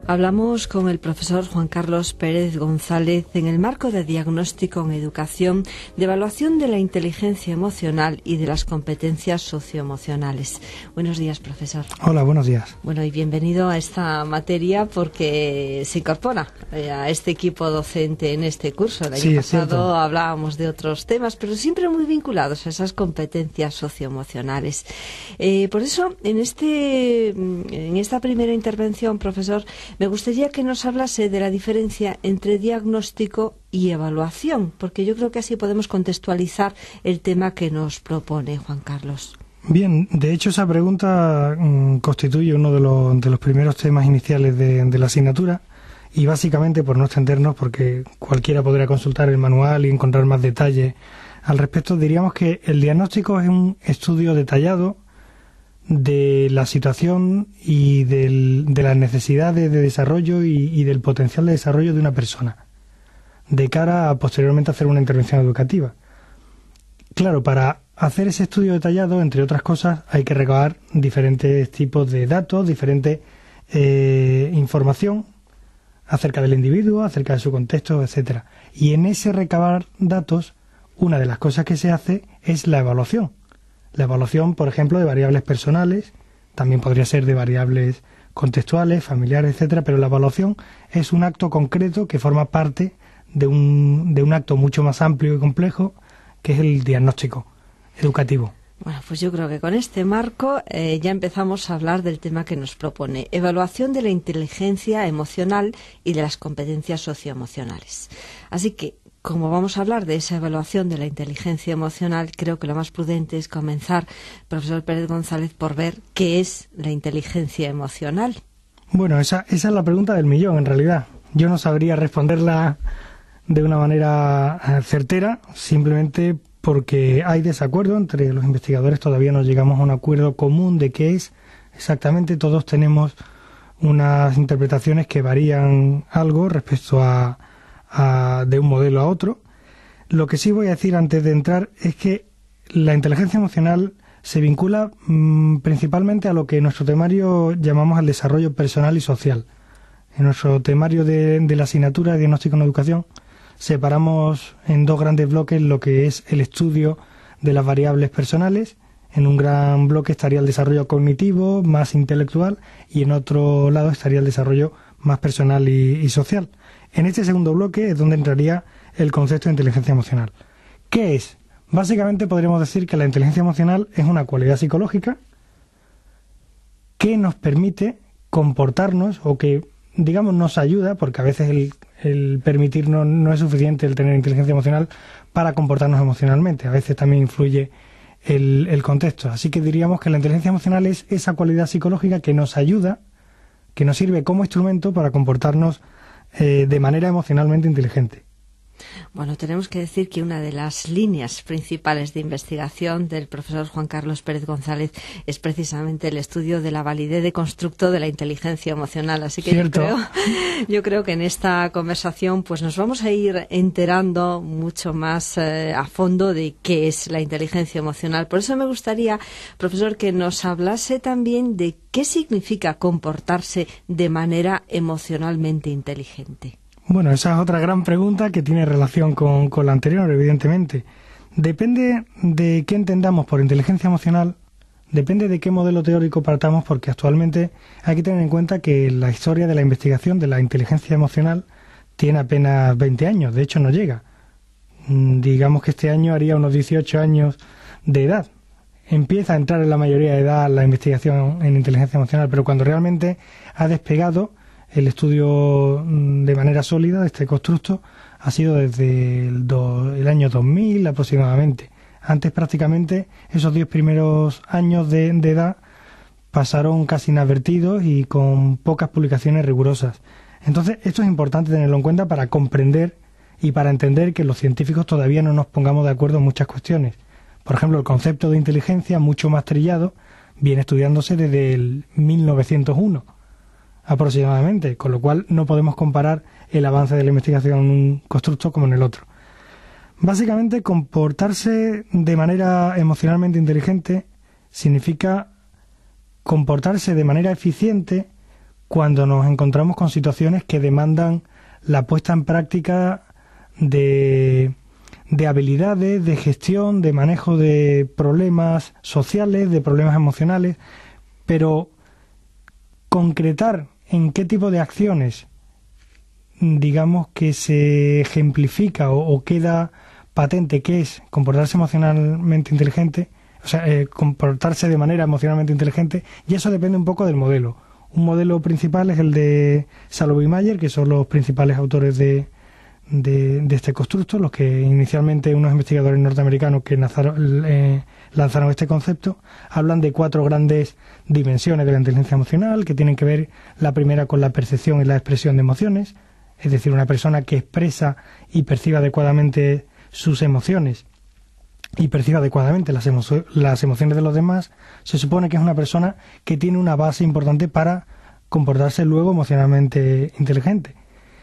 Hablamos con el profesor Juan Carlos Pérez González en el marco de diagnóstico en educación, de evaluación de la inteligencia emocional y de las competencias socioemocionales. Buenos días, profesor. Hola, buenos días. Bueno, y bienvenido a esta materia porque se incorpora a este equipo docente en este curso. El año pasado hablábamos de otros temas, pero siempre muy vinculados a esas competencias socioemocionales. Por eso, en esta primera intervención, profesor, me gustaría que nos hablase de la diferencia entre diagnóstico y evaluación, porque yo creo que así podemos contextualizar el tema que nos propone Juan Carlos. Bien, de hecho esa pregunta constituye uno de los primeros temas iniciales de la asignatura y básicamente, por no extendernos, porque cualquiera podrá consultar el manual y encontrar más detalles al respecto, diríamos que el diagnóstico es un estudio detallado de la situación y de las necesidades de desarrollo y del potencial de desarrollo de una persona, de cara a posteriormente hacer una intervención educativa. Claro, para hacer ese estudio detallado, entre otras cosas, hay que recabar diferentes tipos de datos, diferente información acerca del individuo, acerca de su contexto, etcétera. Y en ese recabar datos, una de las cosas que se hace es la evaluación. La evaluación, por ejemplo, de variables personales, también podría ser de variables contextuales, familiares, etcétera, pero la evaluación es un acto concreto que forma parte de un acto mucho más amplio y complejo, que es el diagnóstico educativo. Bueno, pues yo creo que con este marco ya empezamos a hablar del tema que nos propone, evaluación de la inteligencia emocional y de las competencias socioemocionales. Así que, como vamos a hablar de esa evaluación de la inteligencia emocional, creo que lo más prudente es comenzar, profesor Pérez González, por ver qué es la inteligencia emocional. Bueno, esa es la pregunta del millón, en realidad. Yo no sabría responderla de una manera certera, simplemente porque hay desacuerdo entre los investigadores. Todavía no llegamos a un acuerdo común de qué es exactamente. Todos tenemos unas interpretaciones que varían algo respecto de un modelo a otro. Lo que sí voy a decir antes de entrar es que la inteligencia emocional se vincula principalmente a lo que en nuestro temario llamamos el desarrollo personal y social. En nuestro temario de la asignatura de diagnóstico en educación separamos en dos grandes bloques lo que es el estudio de las variables personales. En un gran bloque estaría el desarrollo cognitivo, más intelectual, y en otro lado estaría el desarrollo más personal y social. En este segundo bloque es donde entraría el concepto de inteligencia emocional. ¿Qué es? Básicamente podríamos decir que la inteligencia emocional es una cualidad psicológica que nos permite comportarnos o que, digamos, nos ayuda, porque a veces el permitirnos no es suficiente el tener inteligencia emocional para comportarnos emocionalmente. A veces también influye el contexto. Así que diríamos que la inteligencia emocional es esa cualidad psicológica que nos ayuda, que nos sirve como instrumento para comportarnos de manera emocionalmente inteligente. Bueno, tenemos que decir que una de las líneas principales de investigación del profesor Juan Carlos Pérez González es precisamente el estudio de la validez de constructo de la inteligencia emocional. Así que yo creo que en esta conversación pues nos vamos a ir enterando mucho más a fondo de qué es la inteligencia emocional. Por eso me gustaría, profesor, que nos hablase también de qué significa comportarse de manera emocionalmente inteligente. Bueno, esa es otra gran pregunta que tiene relación con la anterior, evidentemente. Depende de qué entendamos por inteligencia emocional, depende de qué modelo teórico partamos, porque actualmente hay que tener en cuenta que la historia de la investigación de la inteligencia emocional tiene apenas 20 años, de hecho no llega. Digamos que este año haría unos 18 años de edad. Empieza a entrar en la mayoría de edad la investigación en inteligencia emocional, pero cuando realmente ha despegado el estudio de manera sólida de este constructo ha sido desde el año 2000 aproximadamente. Antes prácticamente esos 10 primeros años de edad pasaron casi inadvertidos y con pocas publicaciones rigurosas. Entonces esto es importante tenerlo en cuenta para comprender y para entender que los científicos todavía no nos pongamos de acuerdo en muchas cuestiones. Por ejemplo, el concepto de inteligencia, mucho más trillado, viene estudiándose desde el 1901. Aproximadamente, con lo cual no podemos comparar el avance de la investigación en un constructo como en el otro. Básicamente, comportarse de manera emocionalmente inteligente significa comportarse de manera eficiente cuando nos encontramos con situaciones que demandan la puesta en práctica de habilidades, de gestión, de manejo de problemas sociales, de problemas emocionales, pero concretar en qué tipo de acciones, digamos, que se ejemplifica o queda patente que es comportarse emocionalmente inteligente, o sea, comportarse de manera emocionalmente inteligente, y eso depende un poco del modelo. Un modelo principal es el de Salovey y Mayer, que son los principales autores de este constructo, los que inicialmente unos investigadores norteamericanos que lanzaron este concepto. Hablan de 4 grandes dimensiones de la inteligencia emocional, que tienen que ver, la primera, con la percepción y la expresión de emociones, es decir, una persona que expresa y percibe adecuadamente sus emociones y percibe adecuadamente las emociones de los demás, se supone que es una persona que tiene una base importante para comportarse luego emocionalmente inteligente,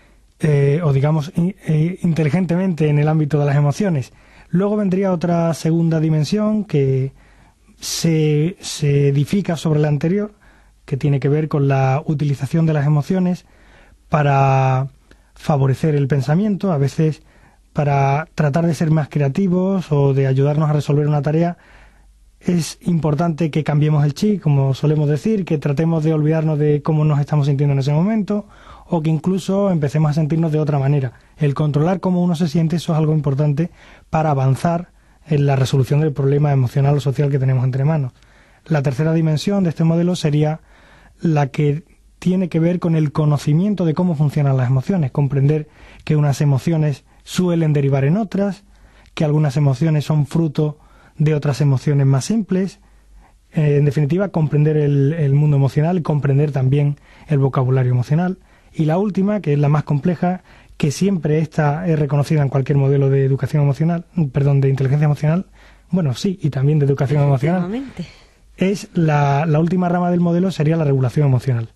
o digamos inteligentemente en el ámbito de las emociones. Luego vendría otra segunda dimensión que se edifica sobre la anterior, que tiene que ver con la utilización de las emociones para favorecer el pensamiento, a veces para tratar de ser más creativos o de ayudarnos a resolver una tarea. Es importante que cambiemos el chip, como solemos decir, que tratemos de olvidarnos de cómo nos estamos sintiendo en ese momento, o que incluso empecemos a sentirnos de otra manera. El controlar cómo uno se siente, eso es algo importante para avanzar en la resolución del problema emocional o social que tenemos entre manos. La tercera dimensión de este modelo sería la que tiene que ver con el conocimiento de cómo funcionan las emociones, comprender que unas emociones suelen derivar en otras, que algunas emociones son fruto de otras emociones más simples. En definitiva, comprender el mundo emocional y comprender también el vocabulario emocional. Y la última, que es la más compleja, que siempre esta es reconocida en cualquier modelo de educación emocional, de inteligencia emocional, bueno, sí, y también de educación emocional, es la última rama del modelo, sería la regulación emocional.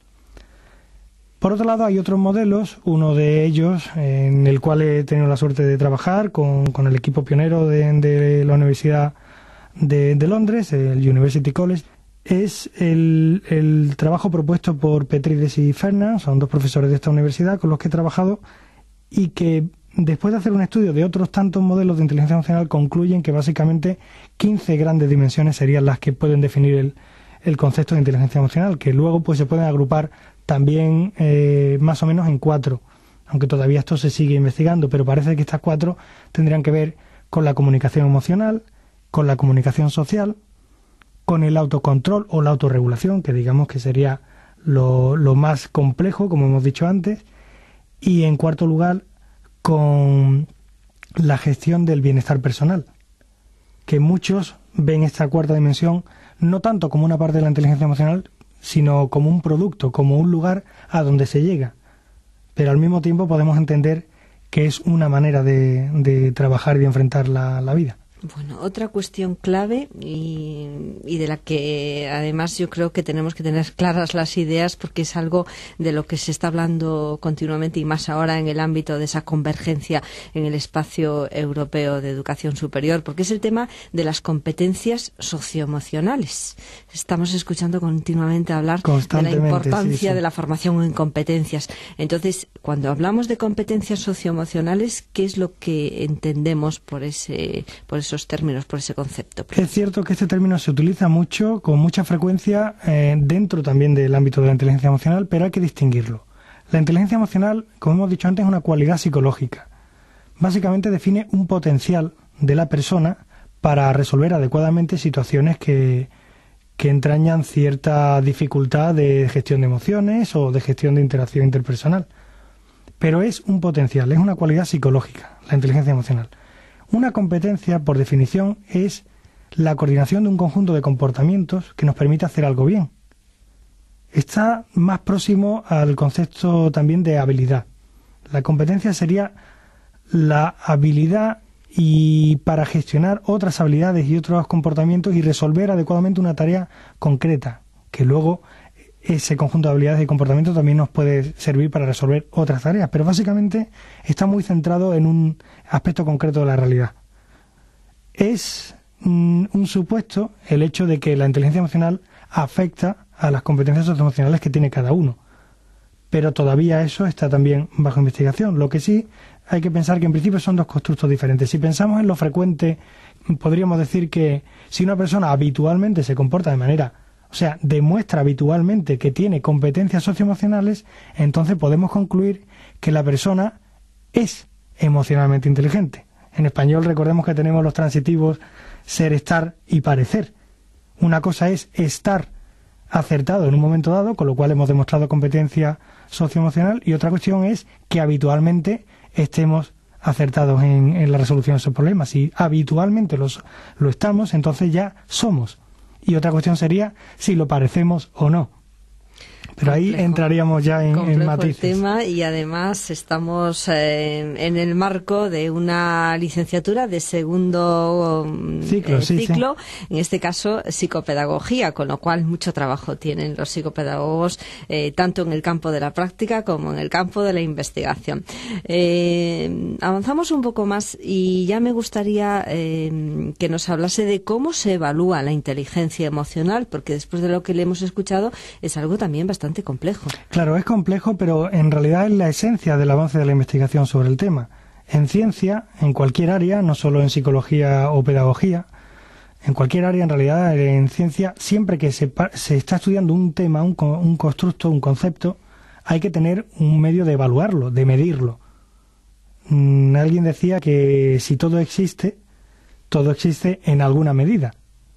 Por otro lado, hay otros modelos, uno de ellos en el cual he tenido la suerte de trabajar con el equipo pionero de la Universidad de Londres, el University College. Es el trabajo propuesto por Petrides y Fernand, son 2 profesores de esta universidad con los que he trabajado, y que después de hacer un estudio de otros tantos modelos de inteligencia emocional concluyen que básicamente 15 grandes dimensiones serían las que pueden definir el concepto de inteligencia emocional, que luego pues se pueden agrupar también más o menos en 4, aunque todavía esto se sigue investigando, pero parece que estas 4 tendrían que ver con la comunicación emocional, con la comunicación social, con el autocontrol o la autorregulación, que digamos que sería lo más complejo, como hemos dicho antes, y en cuarto lugar con la gestión del bienestar personal, que muchos ven esta cuarta dimensión no tanto como una parte de la inteligencia emocional, sino como un producto, como un lugar a donde se llega. Pero al mismo tiempo podemos entender que es una manera de trabajar y de enfrentar la vida. Bueno, otra cuestión clave y de la que además yo creo que tenemos que tener claras las ideas, porque es algo de lo que se está hablando continuamente y más ahora en el ámbito de esa convergencia en el espacio europeo de educación superior, porque es el tema de las competencias socioemocionales. Estamos escuchando continuamente hablar de la importancia de la formación en competencias. Entonces, cuando hablamos de competencias socioemocionales, ¿qué es lo que entendemos por esos términos, por ese concepto? Es cierto que este término se utiliza mucho, con mucha frecuencia, dentro también del ámbito de la inteligencia emocional, pero hay que distinguirlo. La inteligencia emocional, como hemos dicho antes, es una cualidad psicológica. Básicamente define un potencial de la persona para resolver adecuadamente situaciones que entrañan cierta dificultad de gestión de emociones o de gestión de interacción interpersonal. Pero es un potencial, es una cualidad psicológica, la inteligencia emocional. Una competencia, por definición, es la coordinación de un conjunto de comportamientos que nos permite hacer algo bien. Está más próximo al concepto también de habilidad. La competencia sería la habilidad y para gestionar otras habilidades y otros comportamientos y resolver adecuadamente una tarea concreta, que luego ese conjunto de habilidades y comportamientos también nos puede servir para resolver otras tareas, pero básicamente está muy centrado en un aspecto concreto de la realidad. Es un supuesto el hecho de que la inteligencia emocional afecta a las competencias socioemocionales que tiene cada uno. pero todavía eso está también bajo investigación. Lo que sí hay que pensar que en principio son dos constructos diferentes. Si pensamos en lo frecuente, podríamos decir que si una persona habitualmente se comporta de manera, o sea, demuestra habitualmente que tiene competencias socioemocionales, entonces podemos concluir que la persona es emocionalmente inteligente. En español recordemos que tenemos los transitivos ser, estar y parecer. Una cosa es estar acertado en un momento dado, con lo cual hemos demostrado competencia socioemocional, y otra cuestión es que habitualmente estemos acertados en la resolución de esos problemas. Si habitualmente lo estamos, entonces ya somos. Y otra cuestión sería si lo parecemos o no. Pero ahí entraríamos ya en matices. El tema, y además estamos en el marco de una licenciatura de segundo ciclo, en este caso psicopedagogía, con lo cual mucho trabajo tienen los psicopedagogos, tanto en el campo de la práctica como en el campo de la investigación. Avanzamos un poco más y ya me gustaría que nos hablase de cómo se evalúa la inteligencia emocional, porque después de lo que le hemos escuchado es algo también bastante complejo. Claro, es complejo, pero en realidad es la esencia del avance de la investigación sobre el tema. En ciencia, en cualquier área, no solo en psicología o pedagogía, en cualquier área, en realidad, en ciencia, siempre que se está estudiando un tema, un constructo, un concepto, hay que tener un medio de evaluarlo, de medirlo. Alguien decía que si todo existe en alguna medida.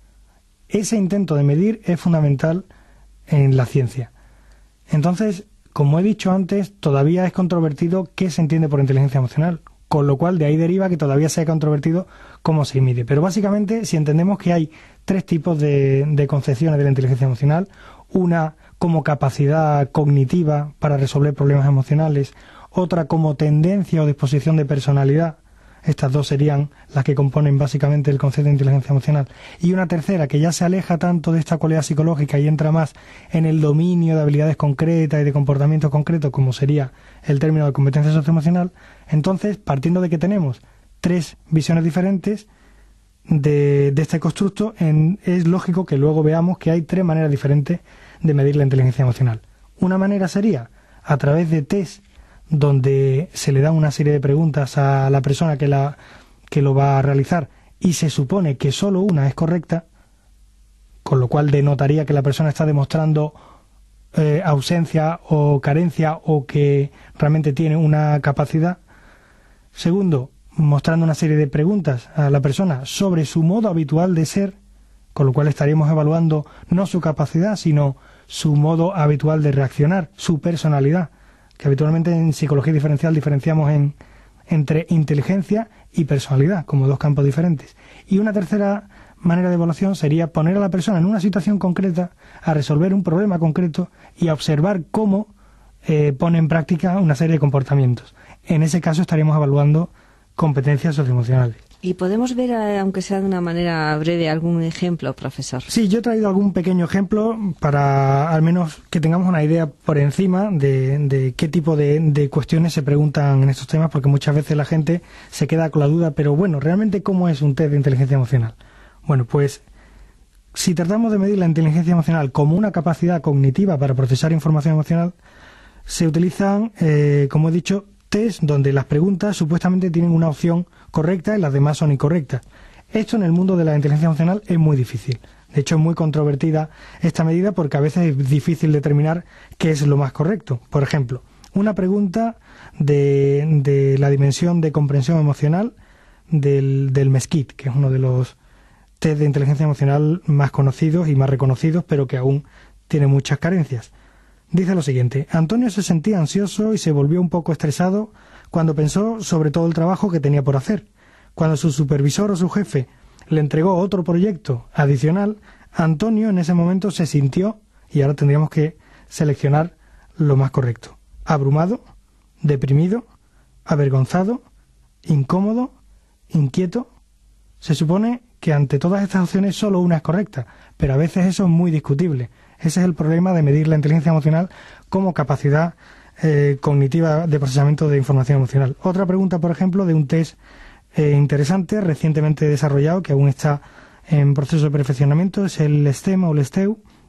Ese intento de medir es fundamental en la ciencia. Entonces, como he dicho antes, todavía es controvertido qué se entiende por inteligencia emocional, con lo cual de ahí deriva que todavía sea controvertido cómo se mide. Pero básicamente, si entendemos que hay tres tipos de concepciones de la inteligencia emocional, una como capacidad cognitiva para resolver problemas emocionales, otra como tendencia o disposición de personalidad, estas dos serían las que componen básicamente el concepto de inteligencia emocional, y una tercera que ya se aleja tanto de esta cualidad psicológica y entra más en el dominio de habilidades concretas y de comportamientos concretos, como sería el término de competencia socioemocional. Entonces, partiendo de que tenemos tres visiones diferentes de este constructo, es lógico que luego veamos que hay tres maneras diferentes de medir la inteligencia emocional. Una manera sería a través de test donde se le da una serie de preguntas a la persona que lo va a realizar y se supone que solo una es correcta, con lo cual denotaría que la persona está demostrando ausencia o carencia o que realmente tiene una capacidad. Segundo, mostrando una serie de preguntas a la persona sobre su modo habitual de ser, con lo cual estaríamos evaluando no su capacidad, sino su modo habitual de reaccionar, su personalidad, que habitualmente en psicología diferencial diferenciamos entre inteligencia y personalidad, como dos campos diferentes. Y una tercera manera de evaluación sería poner a la persona en una situación concreta, a resolver un problema concreto y a observar cómo pone en práctica una serie de comportamientos. En ese caso estaríamos evaluando competencias socioemocionales. ¿Y podemos ver, aunque sea de una manera breve, algún ejemplo, profesor? Sí, yo he traído algún pequeño ejemplo para al menos que tengamos una idea por encima de qué tipo de cuestiones se preguntan en estos temas, porque muchas veces la gente se queda con la duda, pero bueno, ¿realmente cómo es un test de inteligencia emocional? Bueno, pues si tratamos de medir la inteligencia emocional como una capacidad cognitiva para procesar información emocional, se utilizan, como he dicho, test donde las preguntas supuestamente tienen una opción correcta y las demás son incorrectas. Esto en el mundo de la inteligencia emocional es muy difícil. De hecho, es muy controvertida esta medida porque a veces es difícil determinar qué es lo más correcto. Por ejemplo, una pregunta de la dimensión de comprensión emocional del MESQIT, que es uno de los test de inteligencia emocional más conocidos y más reconocidos, pero que aún tiene muchas carencias. Dice lo siguiente: Antonio se sentía ansioso y se volvió un poco estresado cuando pensó sobre todo el trabajo que tenía por hacer. Cuando su supervisor o su jefe le entregó otro proyecto adicional, Antonio en ese momento se sintió, y ahora tendríamos que seleccionar lo más correcto: abrumado, deprimido, avergonzado, incómodo, inquieto. Se supone que ante todas estas opciones solo una es correcta, pero a veces eso es muy discutible. Ese es el problema de medir la inteligencia emocional como capacidad cognitiva de procesamiento de información emocional. Otra pregunta, por ejemplo, de un test interesante, recientemente desarrollado, que aún está en proceso de perfeccionamiento, es el STEM o el STEU,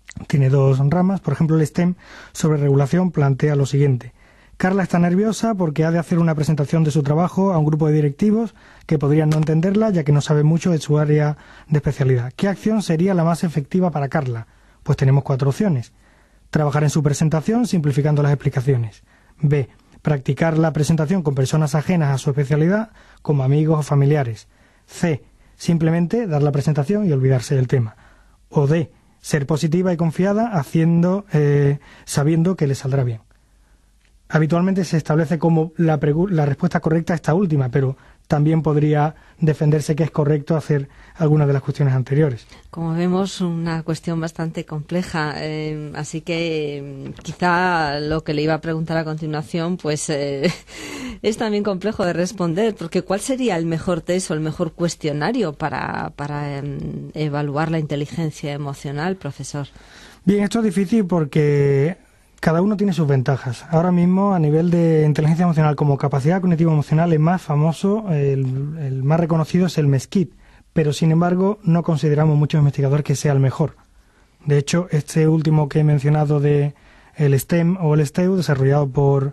tiene dos ramas. Por ejemplo, el STEM sobre regulación plantea lo siguiente. Carla está nerviosa porque ha de hacer una presentación de su trabajo a un grupo de directivos que podrían no entenderla ya que no sabe mucho de su área de especialidad. ¿Qué acción sería la más efectiva para Carla? Pues tenemos 4 opciones. Trabajar en su presentación simplificando las explicaciones. B. Practicar la presentación con personas ajenas a su especialidad, como amigos o familiares. C. Simplemente dar la presentación y olvidarse del tema. O D. Ser positiva y confiada sabiendo que le saldrá bien. Habitualmente se establece como la respuesta correcta esta última, pero también podría defenderse que es correcto hacer algunas de las cuestiones anteriores. Como vemos, una cuestión bastante compleja, así que quizá lo que le iba a preguntar a continuación pues es también complejo de responder, porque ¿cuál sería el mejor test o el mejor cuestionario para evaluar la inteligencia emocional, profesor? Bien, esto es difícil porque cada uno tiene sus ventajas. Ahora mismo, a nivel de inteligencia emocional como capacidad cognitiva emocional, el más famoso, el más reconocido es el MESQID, pero sin embargo no consideramos muchos investigadores que sea el mejor. De hecho, este último que he mencionado de el STEM o el STEU, desarrollado por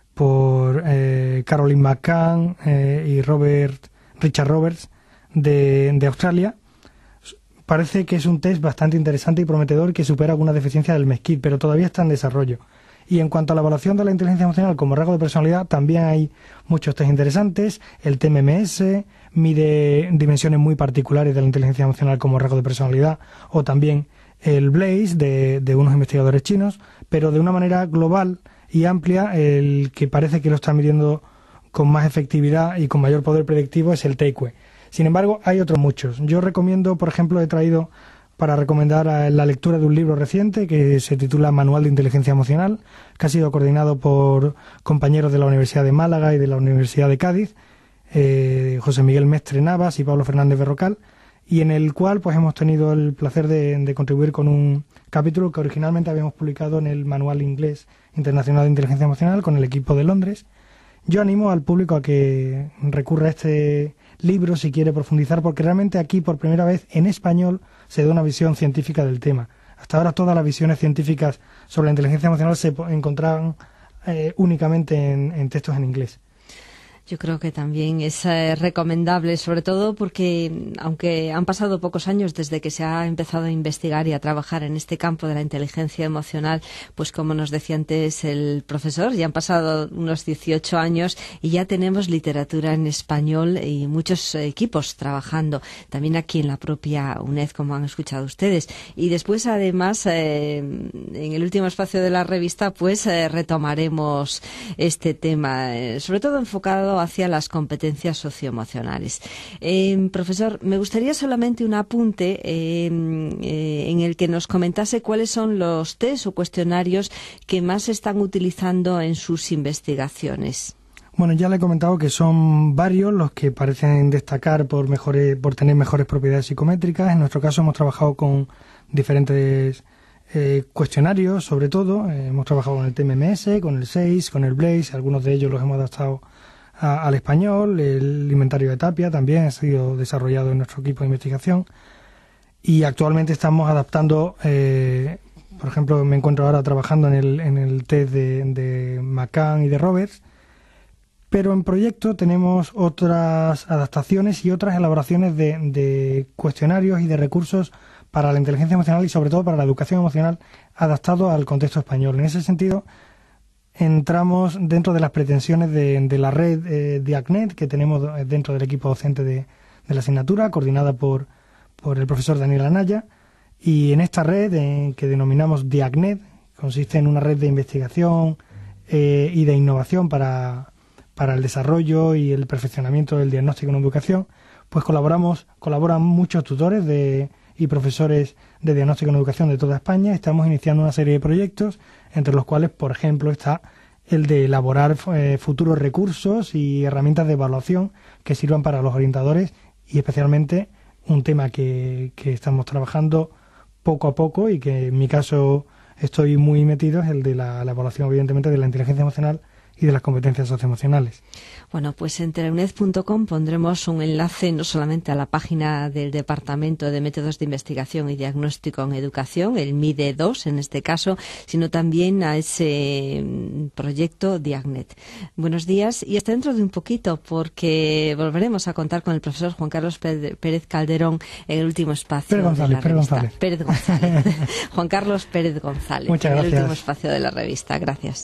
Caroline McCann y Richard Roberts de Australia, parece que es un test bastante interesante y prometedor que supera algunas deficiencias del MESQID, pero todavía está en desarrollo. Y en cuanto a la evaluación de la inteligencia emocional como rasgo de personalidad, también hay muchos test interesantes. El TMMS mide dimensiones muy particulares de la inteligencia emocional como rasgo de personalidad, o también el BLAZE de unos investigadores chinos, pero de una manera global y amplia, el que parece que lo está midiendo con más efectividad y con mayor poder predictivo es el TAEQUE. Sin embargo, hay otros muchos. Yo recomiendo, por ejemplo, he traído para recomendar la lectura de un libro reciente que se titula Manual de Inteligencia Emocional, que ha sido coordinado por compañeros de la Universidad de Málaga y de la Universidad de Cádiz, José Miguel Mestre Navas y Pablo Fernández Berrocal, y en el cual pues hemos tenido el placer de contribuir con un capítulo que originalmente habíamos publicado en el Manual Inglés Internacional de Inteligencia Emocional con el equipo de Londres. Yo animo al público a que recurra a este libro si quiere profundizar, porque realmente aquí por primera vez en español se da una visión científica del tema. Hasta ahora todas las visiones científicas sobre la inteligencia emocional se encontraban únicamente en textos en inglés. Yo creo que también es recomendable, sobre todo porque, aunque han pasado pocos años desde que se ha empezado a investigar y a trabajar en este campo de la inteligencia emocional, pues como nos decía antes el profesor, ya han pasado unos 18 años y ya tenemos literatura en español y muchos equipos trabajando, también aquí en la propia UNED, como han escuchado ustedes. Y después, además, en el último espacio de la revista, pues retomaremos este tema, sobre todo enfocado hacia las competencias socioemocionales. Profesor, me gustaría solamente un apunte en el que nos comentase cuáles son los test o cuestionarios que más se están utilizando en sus investigaciones. Bueno, ya le he comentado que son varios los que parecen destacar por tener mejores propiedades psicométricas. En nuestro caso hemos trabajado con diferentes cuestionarios, sobre todo. Hemos trabajado con el TMMS, con el SEIS, con el BLAZE, algunos de ellos los hemos adaptado al español. El inventario de Tapia también ha sido desarrollado en nuestro equipo de investigación y actualmente estamos adaptando, por ejemplo, me encuentro ahora trabajando en el test de McCann y de Roberts, pero en proyecto tenemos otras adaptaciones y otras elaboraciones de cuestionarios y de recursos para la inteligencia emocional y sobre todo para la educación emocional adaptado al contexto español. En ese sentido, entramos dentro de las pretensiones de la red DIACNET que tenemos dentro del equipo docente de la asignatura, coordinada por el profesor Daniel Anaya, y en esta red que denominamos DIACNET, consiste en una red de investigación y de innovación para el desarrollo y el perfeccionamiento del diagnóstico en educación, pues colaboran muchos tutores y profesores de diagnóstico en educación de toda España. Estamos iniciando una serie de proyectos, entre los cuales, por ejemplo, está el de elaborar futuros recursos y herramientas de evaluación que sirvan para los orientadores y especialmente un tema que estamos trabajando poco a poco y que en mi caso estoy muy metido es el de la evaluación, evidentemente, de la inteligencia emocional y de las competencias socioemocionales. Bueno, pues en teleuned.com pondremos un enlace no solamente a la página del Departamento de Métodos de Investigación y Diagnóstico en Educación, el MIDE 2 en este caso, sino también a ese proyecto Diagnet. Buenos días y hasta dentro de un poquito, porque volveremos a contar con el profesor Juan Carlos Pérez Calderón en el último espacio de la revista. Pérez González. Juan Carlos Pérez González. Muchas gracias. En el último espacio de la revista. Gracias.